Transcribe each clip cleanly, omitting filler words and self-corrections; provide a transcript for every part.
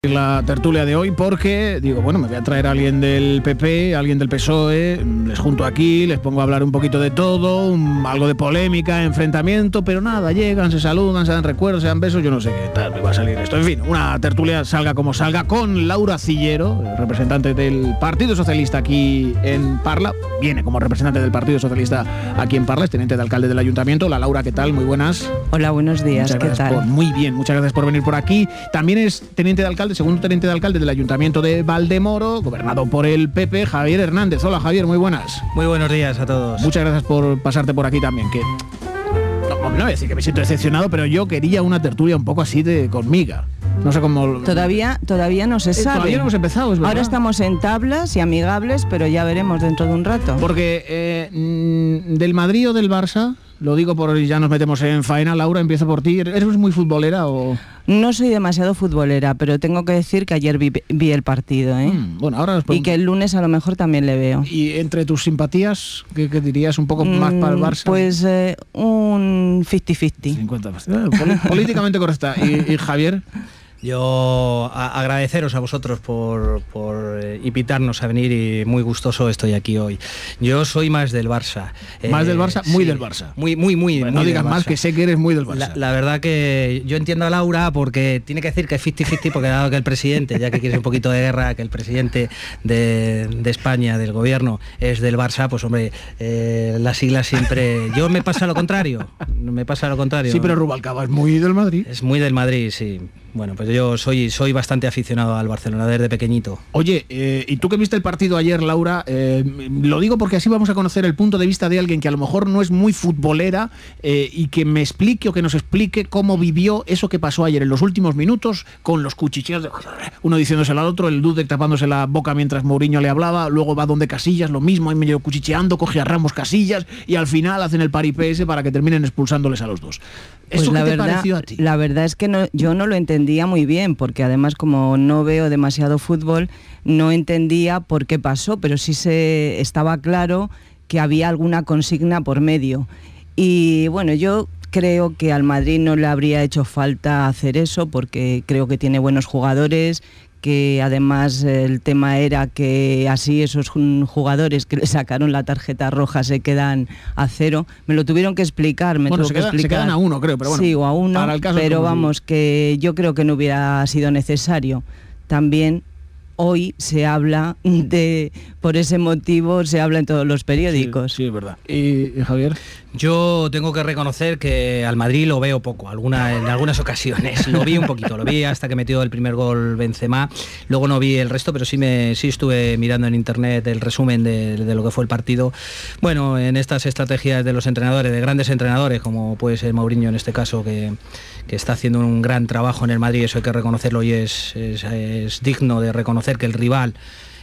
La tertulia de hoy porque digo, bueno, me voy a traer a alguien del PP, a alguien del PSOE, les junto aquí, les pongo a hablar un poquito de todo, algo de polémica, enfrentamiento, pero nada, llegan, se saludan, se dan recuerdos, se dan besos, yo no sé qué tal me va a salir esto. En fin, una tertulia salga como salga con Laura Cillero, representante del Partido Socialista aquí en Parla, viene como representante del Partido Socialista aquí en Parla, es teniente de alcalde del Ayuntamiento. La Laura, ¿qué tal? Muy buenas. Hola, buenos días, ¿qué tal? Muy bien, muchas gracias por venir por aquí. También es teniente de alcalde, segundo teniente de alcalde del Ayuntamiento de Valdemoro, gobernado por el PP, Javier Hernández. Hola, Javier, muy buenas. Muy buenos días a todos. Muchas gracias por pasarte por aquí también, que no voy a decir que me siento decepcionado, pero yo quería una tertulia un poco así de conmiga. No sé cómo... Todavía no se sabe. Todavía no hemos empezado, es verdad. Ahora estamos en tablas y amigables, pero ya veremos dentro de un rato. Porque del Madrid o del Barça, lo digo por ya nos metemos en faena. Laura, empiezo por ti. ¿Eres muy futbolera o...? No soy demasiado futbolera, pero tengo que decir que ayer vi el partido, ¿eh? Bueno, ahora y que el lunes a lo mejor también le veo. ¿Y entre tus simpatías, qué dirías? ¿Un poco más para el Barça? Pues un 50-50. 50%. Políticamente correcta. ¿Y Javier? Yo agradeceros a vosotros por invitarnos a venir y muy gustoso estoy aquí hoy. Yo soy más del Barça. ¿Más del Barça? Muy sí, del Barça. Muy bueno, no digas más, que sé que eres muy del Barça. La verdad que yo entiendo a Laura porque tiene que decir que es 50-50 porque dado que el presidente, ya que quieres un poquito de guerra, que el presidente de España, del gobierno, es del Barça, pues hombre, las siglas siempre... Yo me pasa lo contrario. Sí, pero Rubalcaba es muy del Madrid. Es muy del Madrid, sí. Bueno, pues yo soy bastante aficionado al Barcelona desde pequeñito. Oye, y tú que viste el partido ayer, Laura, lo digo porque así vamos a conocer el punto de vista de alguien que a lo mejor no es muy futbolera y que me explique o que nos explique cómo vivió eso que pasó ayer en los últimos minutos con los cuchicheos, uno diciéndoselo al otro, el Dudek tapándose la boca mientras Mourinho le hablaba, luego va donde Casillas, lo mismo, ahí medio cuchicheando, coge a Ramos, Casillas y al final hacen el paripé ese para que terminen expulsándoles a los dos. Pues ¿Eso qué te pareció a ti? La verdad es que yo no lo entendía muy bien, porque además como no veo demasiado fútbol, no entendía por qué pasó, pero sí estaba claro que había alguna consigna por medio. Y bueno, yo creo que al Madrid no le habría hecho falta hacer eso, porque creo que tiene buenos jugadores, que además el tema era que así esos jugadores que le sacaron la tarjeta roja se quedan a cero. Me lo tuvieron que explicar. Se quedan a uno, creo, pero bueno. Sí, o a uno, para el caso pero vamos, que yo creo que no hubiera sido necesario. También hoy se habla por ese motivo se habla en todos los periódicos. Sí, es verdad. ¿Y Javier? Yo tengo que reconocer que al Madrid lo veo poco, en algunas ocasiones. Lo vi un poquito, lo vi hasta que metió el primer gol Benzema. Luego no vi el resto, pero sí estuve mirando en internet el resumen de lo que fue el partido. Bueno, en estas estrategias de los entrenadores, de grandes entrenadores, como puede ser Mourinho en este caso, que está haciendo un gran trabajo en el Madrid, eso hay que reconocerlo y es digno de reconocer que el rival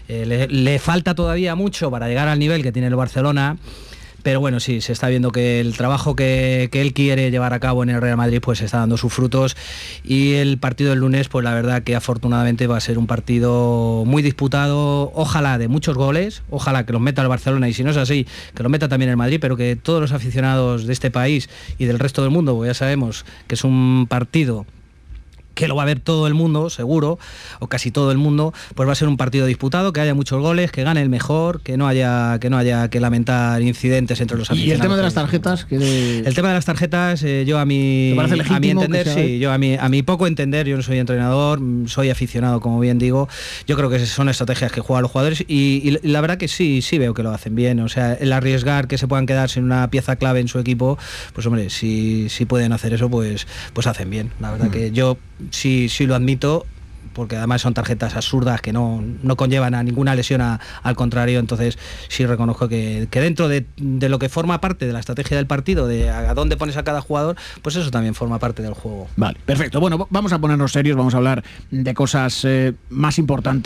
le falta todavía mucho para llegar al nivel que tiene el Barcelona. Pero bueno, sí, se está viendo que el trabajo que él quiere llevar a cabo en el Real Madrid pues está dando sus frutos, y el partido del lunes pues la verdad que afortunadamente va a ser un partido muy disputado, ojalá de muchos goles, ojalá que los meta el Barcelona y si no es así, que los meta también el Madrid, pero que todos los aficionados de este país y del resto del mundo, porque ya sabemos que es un partido que lo va a ver todo el mundo, seguro, o casi todo el mundo, pues va a ser un partido disputado, que haya muchos goles, que gane el mejor, que no haya que lamentar incidentes entre los aficionados. ¿Y el tema de las tarjetas? El tema de las tarjetas, yo a mi entender, sí, yo a mi poco entender, yo no soy entrenador, soy aficionado, como bien digo, yo creo que son estrategias que juegan los jugadores y la verdad que sí veo que lo hacen bien, o sea, el arriesgar que se puedan quedar sin una pieza clave en su equipo, pues hombre, si pueden hacer eso, pues hacen bien, la verdad que yo sí lo admito, porque además son tarjetas absurdas que no conllevan a ninguna lesión, al contrario, entonces sí reconozco que dentro de lo que forma parte de la estrategia del partido, de a dónde pones a cada jugador, pues eso también forma parte del juego. Vale, perfecto. Bueno, vamos a ponernos serios, vamos a hablar de cosas más importantes.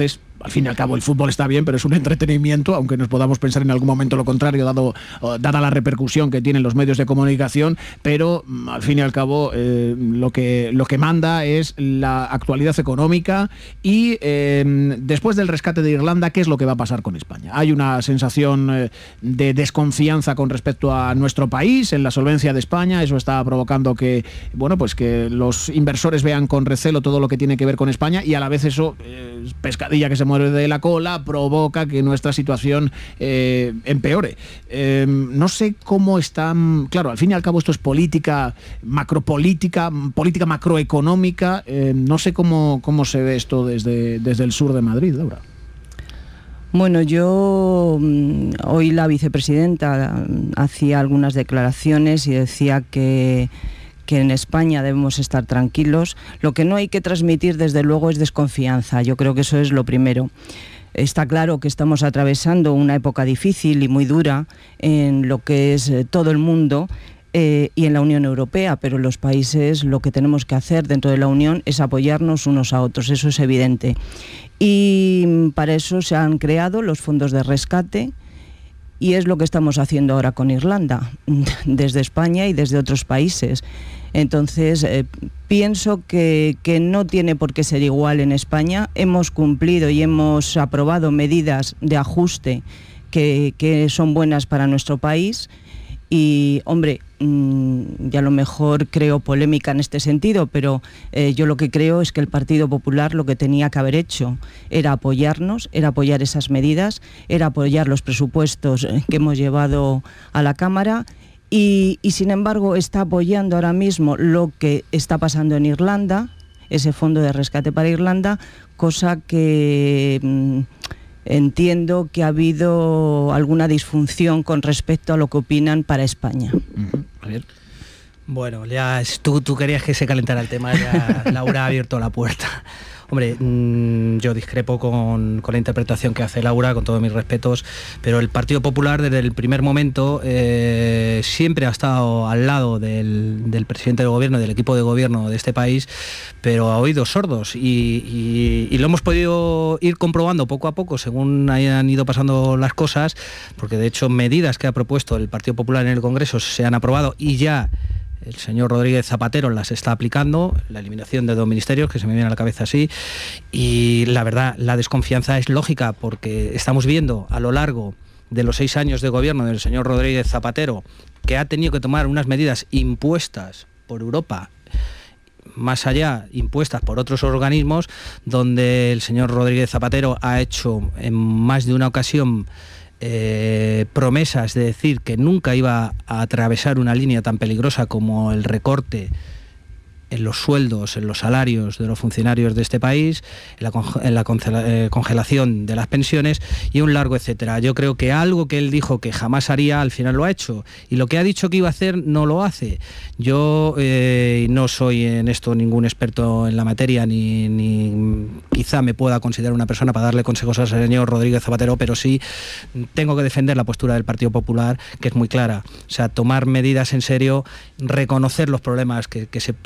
al fin y al cabo el fútbol está bien, pero es un entretenimiento, aunque nos podamos pensar en algún momento lo contrario, dada la repercusión que tienen los medios de comunicación, pero al fin y al cabo lo que manda es la actualidad económica y después del rescate de Irlanda, ¿qué es lo que va a pasar con España? Hay una sensación de desconfianza con respecto a nuestro país, en la solvencia de España. Eso está provocando que, bueno, pues que los inversores vean con recelo todo lo que tiene que ver con España, y a la vez eso, pescadilla que se muerde de la cola, provoca que nuestra situación empeore. No sé cómo están... Claro, al fin y al cabo esto es política macropolítica, política macroeconómica. No sé cómo se ve esto desde el sur de Madrid, Laura. Bueno, yo hoy la vicepresidenta hacía algunas declaraciones y decía que en España debemos estar tranquilos. Lo que no hay que transmitir, desde luego, es desconfianza. Yo creo que eso es lo primero. Está claro que estamos atravesando una época difícil y muy dura en lo que es todo el mundo, y en la Unión Europea, pero los países, lo que tenemos que hacer dentro de la Unión es apoyarnos unos a otros, eso es evidente. Y para eso se han creado los fondos de rescate, y es lo que estamos haciendo ahora con Irlanda, desde España y desde otros países. Entonces, pienso que no tiene por qué ser igual en España. Hemos cumplido y hemos aprobado medidas de ajuste que son buenas para nuestro país. Y, hombre, ya a lo mejor creo polémica en este sentido, pero yo lo que creo es que el Partido Popular lo que tenía que haber hecho era apoyarnos, era apoyar esas medidas, era apoyar los presupuestos que hemos llevado a la Cámara, y sin embargo está apoyando ahora mismo lo que está pasando en Irlanda, ese fondo de rescate para Irlanda, cosa que... entiendo que ha habido alguna disfunción con respecto a lo que opinan para España. A ver. Bueno, ya tú querías que se calentara el tema, ya Laura ha abierto la puerta. Hombre, yo discrepo con la interpretación que hace Laura, con todos mis respetos, pero el Partido Popular desde el primer momento siempre ha estado al lado del presidente del gobierno, del equipo de gobierno de este país, pero a oídos sordos, y lo hemos podido ir comprobando poco a poco según hayan ido pasando las cosas, porque de hecho medidas que ha propuesto el Partido Popular en el Congreso se han aprobado y ya el señor Rodríguez Zapatero las está aplicando, la eliminación de 2 ministerios, que se me viene a la cabeza así, y la verdad, la desconfianza es lógica, porque estamos viendo a lo largo de los 6 años de gobierno del señor Rodríguez Zapatero que ha tenido que tomar unas medidas impuestas por Europa, más allá impuestas por otros organismos, donde el señor Rodríguez Zapatero ha hecho en más de una ocasión promesas de decir que nunca iba a atravesar una línea tan peligrosa como el recorte en los sueldos, en los salarios de los funcionarios de este país, en la congelación de las pensiones y un largo etcétera. Yo creo que algo que él dijo que jamás haría, al final lo ha hecho, y lo que ha dicho que iba a hacer no lo hace. Yo no soy en esto ningún experto en la materia, ni quizá me pueda considerar una persona para darle consejos al señor Rodríguez Zapatero, pero sí tengo que defender la postura del Partido Popular, que es muy clara. O sea, tomar medidas en serio, reconocer los problemas que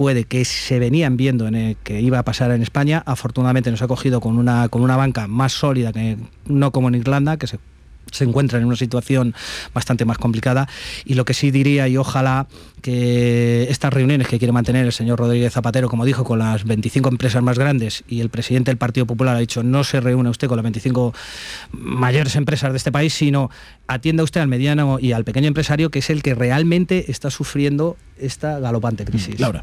se venían viendo que iba a pasar en España. Afortunadamente nos ha cogido con una banca más sólida, que no como en Irlanda, que se encuentra en una situación bastante más complicada. Y lo que sí diría, y ojalá que estas reuniones que quiere mantener el señor Rodríguez Zapatero, como dijo, con las 25 empresas más grandes, y el presidente del Partido Popular ha dicho: no se reúne usted con las 25 mayores empresas de este país, sino atienda usted al mediano y al pequeño empresario, que es el que realmente está sufriendo esta galopante crisis. Laura.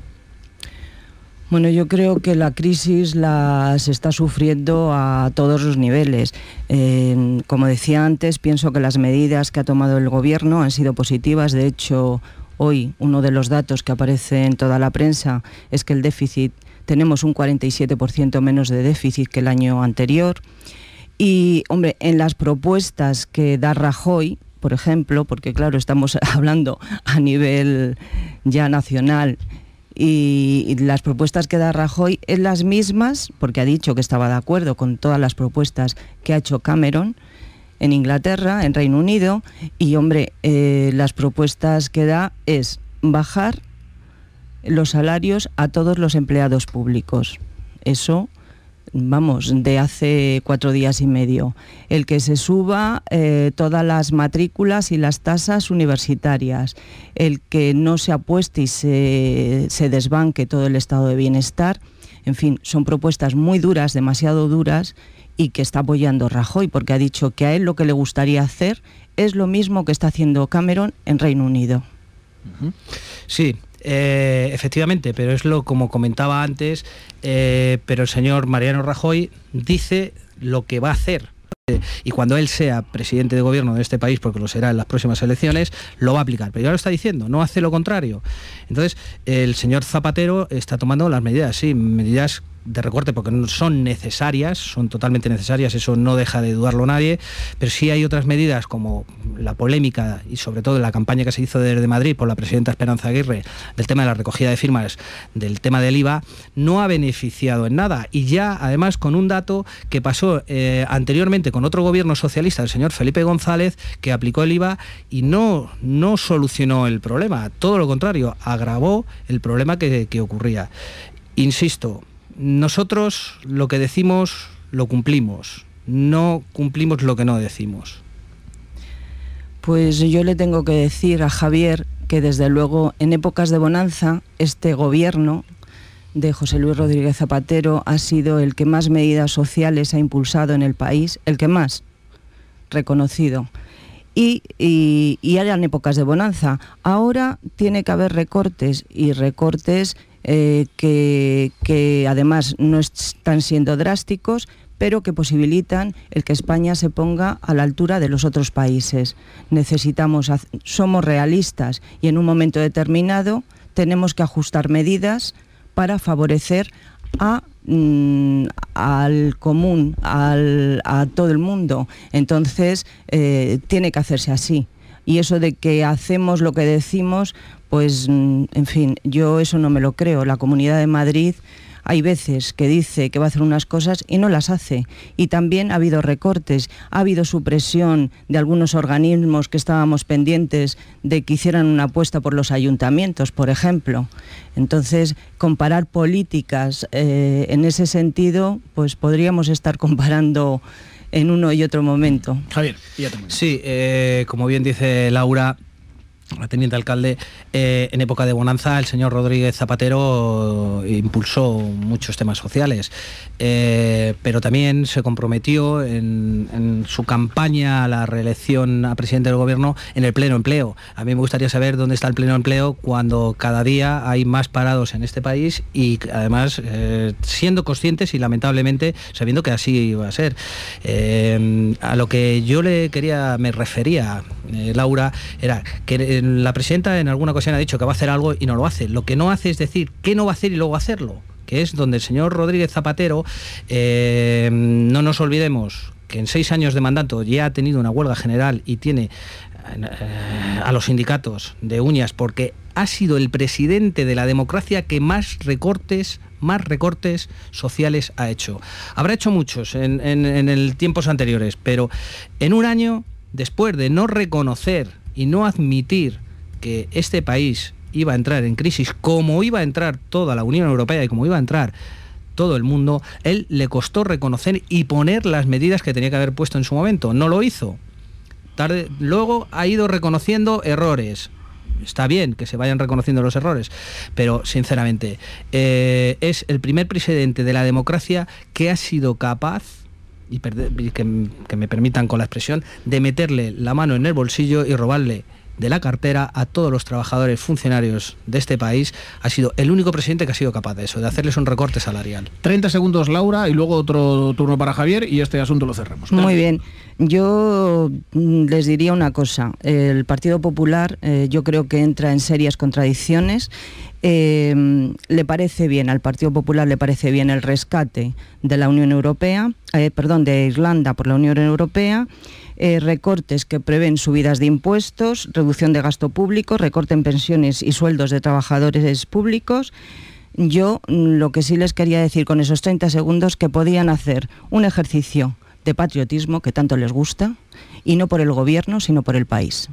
Bueno, yo creo que la crisis se está sufriendo a todos los niveles. Como decía antes, pienso que las medidas que ha tomado el Gobierno han sido positivas. De hecho, hoy uno de los datos que aparece en toda la prensa es que el déficit, tenemos un 47% menos de déficit que el año anterior. Y, hombre, en las propuestas que da Rajoy, por ejemplo, porque claro, estamos hablando a nivel ya nacional, y las propuestas que da Rajoy es las mismas, porque ha dicho que estaba de acuerdo con todas las propuestas que ha hecho Cameron en Inglaterra, en Reino Unido, y hombre, las propuestas que da es bajar los salarios a todos los empleados públicos. Eso de hace 4 días y medio. El que se suba todas las matrículas y las tasas universitarias. El que no se apueste y se desbanque todo el estado de bienestar. En fin, son propuestas muy duras, demasiado duras, y que está apoyando Rajoy, porque ha dicho que a él lo que le gustaría hacer es lo mismo que está haciendo Cameron en Reino Unido. Sí, efectivamente, pero es como comentaba antes, pero el señor Mariano Rajoy dice lo que va a hacer. Y cuando él sea presidente de gobierno de este país, porque lo será en las próximas elecciones, lo va a aplicar. Pero ya lo está diciendo, no hace lo contrario. Entonces, el señor Zapatero está tomando las medidas, sí, medidas de recorte, porque son necesarias, son totalmente necesarias, eso no deja de dudarlo nadie, pero sí hay otras medidas como la polémica y sobre todo la campaña que se hizo desde Madrid por la presidenta Esperanza Aguirre del tema de la recogida de firmas, del tema del IVA, no ha beneficiado en nada, y ya además con un dato que pasó anteriormente con otro gobierno socialista, el señor Felipe González, que aplicó el IVA y no solucionó el problema, todo lo contrario, agravó el problema que ocurría. Insisto, nosotros lo que decimos lo cumplimos, no cumplimos lo que no decimos. Pues yo le tengo que decir a Javier que desde luego en épocas de bonanza este gobierno de José Luis Rodríguez Zapatero ha sido el que más medidas sociales ha impulsado en el país, el que más reconocido. Y eran épocas de bonanza. Ahora tiene que haber recortes, y recortes que además no están siendo drásticos, pero que posibilitan el que España se ponga a la altura de los otros países. Somos realistas, y en un momento determinado tenemos que ajustar medidas para favorecer al común, a todo el mundo. Entonces tiene que hacerse así. Y eso de que hacemos lo que decimos, pues en fin, yo eso no me lo creo. La Comunidad de Madrid hay veces que dice que va a hacer unas cosas y no las hace. Y también ha habido recortes, ha habido supresión de algunos organismos que estábamos pendientes de que hicieran una apuesta por los ayuntamientos, por ejemplo. Entonces, comparar políticas en ese sentido, pues podríamos estar comparando en uno y otro momento. Javier, ya termino. Sí, como bien dice Laura, la teniente alcalde, en época de bonanza el señor Rodríguez Zapatero impulsó muchos temas sociales, pero también se comprometió en su campaña a la reelección a presidente del gobierno en el pleno empleo. A mí me gustaría saber dónde está el pleno empleo cuando cada día hay más parados en este país, y además siendo conscientes y lamentablemente sabiendo que así iba a ser. A lo que yo me refería, Laura, era que la presidenta en alguna ocasión ha dicho que va a hacer algo y no lo hace. Lo que no hace es decir qué no va a hacer y luego hacerlo, que es donde el señor Rodríguez Zapatero, no nos olvidemos que en 6 años de mandato ya ha tenido una huelga general y tiene a los sindicatos de uñas, porque ha sido el presidente de la democracia que más recortes sociales ha hecho. Habrá hecho muchos en tiempos anteriores, pero en un año, después de no reconocer y no admitir que este país iba a entrar en crisis, como iba a entrar toda la Unión Europea y como iba a entrar todo el mundo, él le costó reconocer y poner las medidas que tenía que haber puesto en su momento. No lo hizo. Luego ha ido reconociendo errores. Está bien que se vayan reconociendo los errores, pero sinceramente es el primer presidente de la democracia que ha sido capaz, y que me permitan con la expresión, de meterle la mano en el bolsillo y robarle de la cartera a todos los trabajadores funcionarios de este país. Ha sido el único presidente que ha sido capaz de eso, de hacerles un recorte salarial. 30 segundos, Laura, y luego otro turno para Javier, y este asunto lo cerramos. Muy bien. Yo les diría una cosa. El Partido Popular yo creo que entra en serias contradicciones. Le parece bien, al Partido Popular le parece bien el rescate de la Unión Europea, de Irlanda por la Unión Europea, recortes que prevén subidas de impuestos, reducción de gasto público, recorte en pensiones y sueldos de trabajadores públicos. Yo lo que sí les quería decir con esos 30 segundos, que podían hacer un ejercicio de patriotismo que tanto les gusta, y no por el gobierno, sino por el país.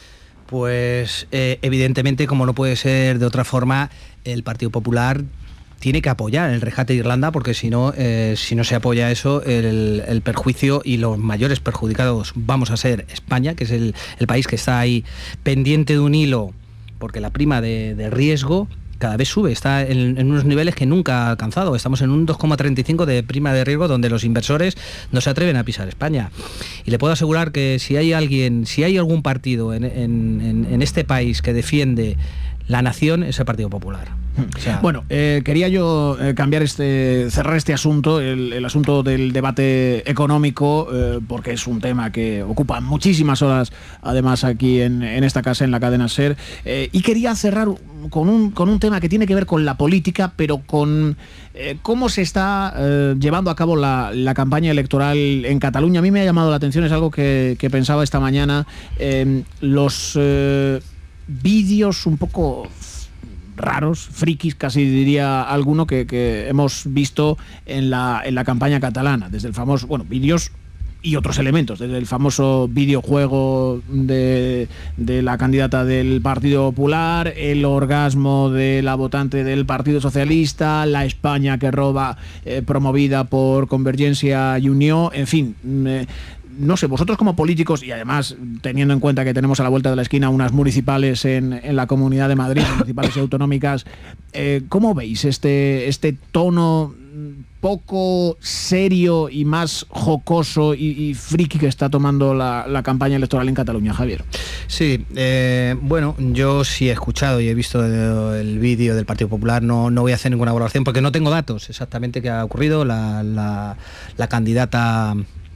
Pues evidentemente, como no puede ser de otra forma, el Partido Popular tiene que apoyar el rescate de Irlanda, porque si no se apoya eso, el perjuicio y los mayores perjudicados vamos a ser España, que es el país que está ahí pendiente de un hilo, porque la prima de riesgo cada vez sube, está en unos niveles que nunca ha alcanzado. Estamos en un 2,35 de prima de riesgo, donde los inversores no se atreven a pisar España. Y le puedo asegurar que si hay algún partido en este país que defiende la nación, es el Partido Popular. O sea, bueno, quería yo cerrar este asunto, el asunto del debate económico, porque es un tema que ocupa muchísimas horas, además, aquí en esta casa, en la cadena SER, y quería cerrar con un tema que tiene que ver con la política, pero con cómo se está llevando a cabo la campaña electoral en Cataluña. A mí me ha llamado la atención, es algo que pensaba esta mañana, los vídeos un poco raros, frikis casi diría alguno, que hemos visto en la campaña catalana, desde el famoso, vídeos y otros elementos, desde el famoso videojuego de la candidata del Partido Popular, el orgasmo de la votante del Partido Socialista, la España que roba, promovida por Convergencia y Unió, en fin. No sé, vosotros como políticos, y además teniendo en cuenta que tenemos a la vuelta de la esquina unas municipales en la Comunidad de Madrid, municipales y autonómicas, ¿cómo veis este tono poco serio y más jocoso y friki que está tomando la campaña electoral en Cataluña, Javier? Sí, yo sí he escuchado y he visto el vídeo del Partido Popular. No voy a hacer ninguna valoración porque no tengo datos exactamente qué ha ocurrido. La candidata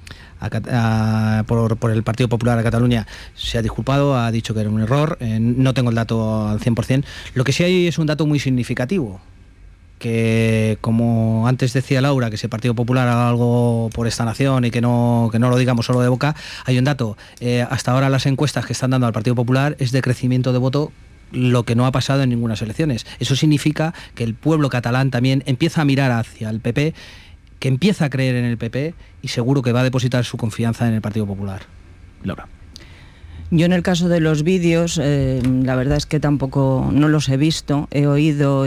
por el Partido Popular a Cataluña se ha disculpado, ha dicho que era un error. No tengo el dato al 100%. Lo que sí hay es un dato muy significativo, que, como antes decía Laura, que si el Partido Popular haga algo por esta nación y que no lo digamos solo de boca. Hay un dato, hasta ahora las encuestas que están dando al Partido Popular es de crecimiento de voto, lo que no ha pasado en ninguna elecciones. Eso significa que el pueblo catalán también empieza a mirar hacia el PP, que empieza a creer en el PP, y seguro que va a depositar su confianza en el Partido Popular. Laura. Yo en el caso de los vídeos, la verdad es que tampoco no los he visto. He oído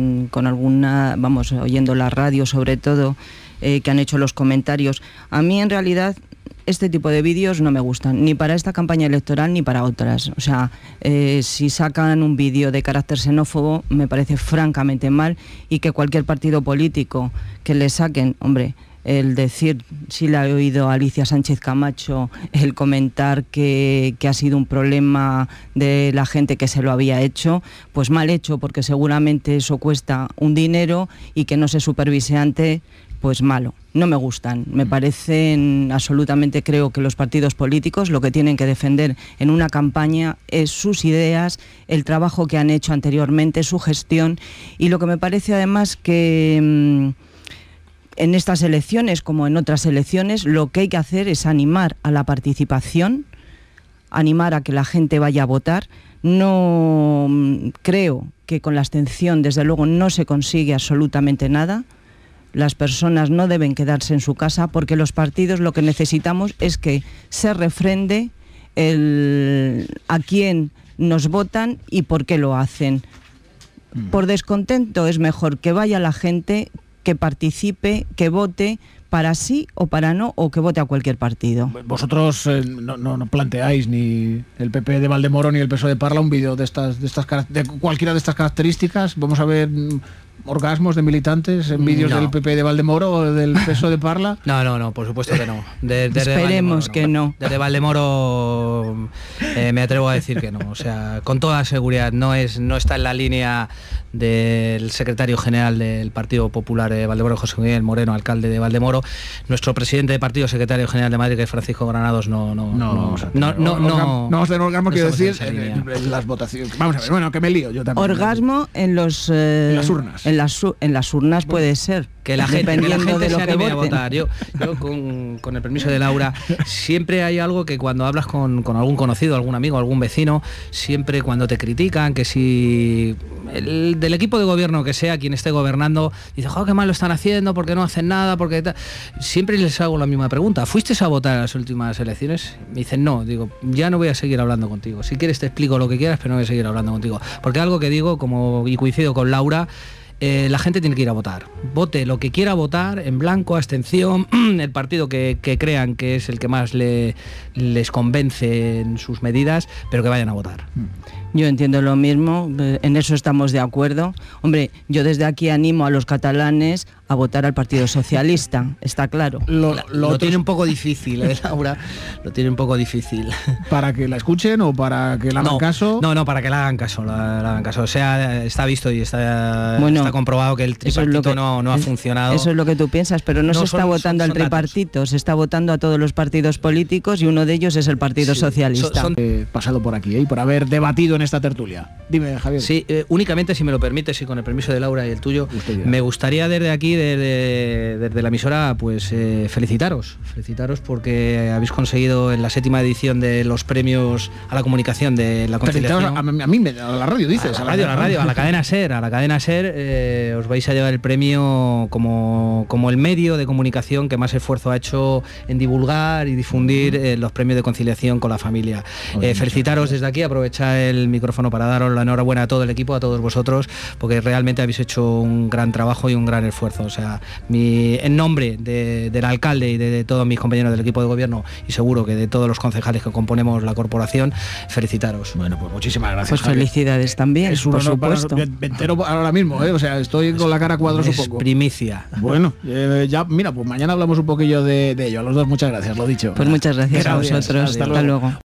oyendo la radio sobre todo, que han hecho los comentarios. A mí en realidad este tipo de vídeos no me gustan, ni para esta campaña electoral ni para otras. O sea, si sacan un vídeo de carácter xenófobo, me parece francamente mal, y que cualquier partido político que le saquen, hombre, el decir, sí le he oído a Alicia Sánchez Camacho el comentar que ha sido un problema de la gente que se lo había hecho, pues mal hecho, porque seguramente eso cuesta un dinero, y que no se supervise antes, pues malo. No me gustan, me parecen absolutamente, creo que los partidos políticos lo que tienen que defender en una campaña es sus ideas, el trabajo que han hecho anteriormente, su gestión, y lo que me parece además que en estas elecciones, como en otras elecciones, lo que hay que hacer es animar a la participación, animar a que la gente vaya a votar. No creo que con la abstención, desde luego, no se consigue absolutamente nada. Las personas no deben quedarse en su casa, porque los partidos lo que necesitamos es que se refrende a quién nos votan y por qué lo hacen. Por descontento es mejor que vaya la gente, que participe, que vote para sí o para no, o que vote a cualquier partido. Vosotros no planteáis, ni el PP de Valdemoro ni el PSOE de Parla, un vídeo de cualquiera de estas características. Vamos a ver orgasmos de militantes en vídeos del PP de Valdemoro o del PSOE de Parla. No, por supuesto que no. Esperemos que no. Desde Valdemoro me atrevo a decir que no. O sea, con toda seguridad no está en la línea del secretario general del Partido Popular de Valdemoro, José Miguel Moreno, alcalde de Valdemoro. Nuestro presidente de partido, secretario general de Madrid, que es Francisco Granados, no vamos a tener orgasmo, quiero decir, en las votaciones. Vamos a ver, bueno, que me lío yo también. Orgasmo en las urnas. En las urnas puede ser. Que la gente de lo se que anime a votar. Yo con el permiso de Laura, siempre hay algo que cuando hablas con algún conocido, algún amigo, algún vecino, siempre cuando te critican, que si del equipo de gobierno que sea quien esté gobernando, dice, qué mal lo están haciendo, porque no hacen nada, porque siempre les hago la misma pregunta. ¿Fuiste a votar en las últimas elecciones? Me dicen, no. Digo, ya no voy a seguir hablando contigo. Si quieres te explico lo que quieras, pero no voy a seguir hablando contigo. Porque algo que digo, y coincido con Laura, la gente tiene que ir a votar. Vote lo que quiera votar, en blanco, abstención, el partido que crean que es el que más les convence en sus medidas, pero que vayan a votar. Yo entiendo lo mismo, en eso estamos de acuerdo. Hombre, yo desde aquí animo a los catalanes a votar al Partido Socialista, está claro. Lo tiene un poco difícil, Laura, lo tiene un poco difícil. ¿Para que la escuchen o para que le hagan caso? No, para que le hagan caso, O sea, está visto y está comprobado que el tripartito no ha funcionado. Eso es lo que tú piensas, pero no se está votando al tripartito, se está votando a todos los partidos políticos y uno de ellos es el Partido Socialista. Pasado por aquí y por haber debatido en esta tertulia. Dime, Javier. Sí, únicamente, si me lo permites y con el permiso de Laura y el tuyo, me gustaría desde aquí, desde la emisora, pues felicitaros porque habéis conseguido en la 7ª edición de los premios a la comunicación de la conciliación. A la radio dices. A la radio, a la cadena SER, os vais a llevar el premio como el medio de comunicación que más esfuerzo ha hecho en divulgar y difundir los premios de conciliación con la familia. Felicitaros desde aquí, aprovechar el micrófono para daros la enhorabuena a todo el equipo, a todos vosotros, porque realmente habéis hecho un gran trabajo y un gran esfuerzo. O sea, en nombre del alcalde y de todos mis compañeros del equipo de gobierno, y seguro que de todos los concejales que componemos la corporación, felicitaros. Bueno, pues muchísimas gracias. Pues felicidades también, por supuesto. Me entero ahora mismo, o sea, estoy con la cara a cuadros un poco. Primicia. Bueno, ya, mira, pues mañana hablamos un poquillo de ello. A los dos, muchas gracias, lo dicho. Pues muchas gracias a vosotros. Hasta luego.